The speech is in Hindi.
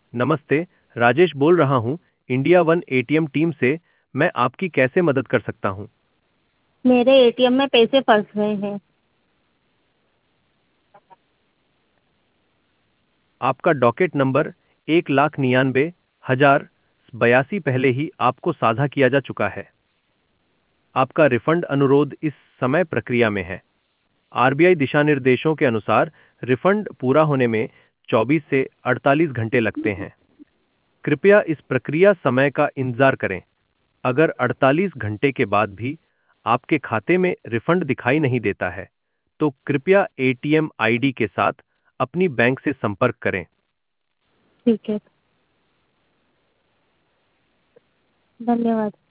नमस्ते, राजेश बोल रहा हूँ, इंडिया वन एटीएम टीम से। मैं आपकी कैसे मदद कर सकता हूँ? मेरे एटीएम में पैसे फंस गए हैं। आपका डॉकेट नंबर 1,99,000 पहले ही आपको साझा किया जा चुका है। आपका रिफंड अनुरोध इस समय प्रक्रिया में है। आरबीआई दिशा निर्देशों के अनुसार रिफंड पूरा होने में 24 से 48 घंटे लगते हैं। कृपया इस प्रक्रिया समय का इंतजार करें। अगर 48 घंटे के बाद भी आपके खाते में रिफंड दिखाई नहीं देता है, तो कृपया एटीएम आईडी के साथ अपनी बैंक से संपर्क करें। ठीक है। धन्यवाद।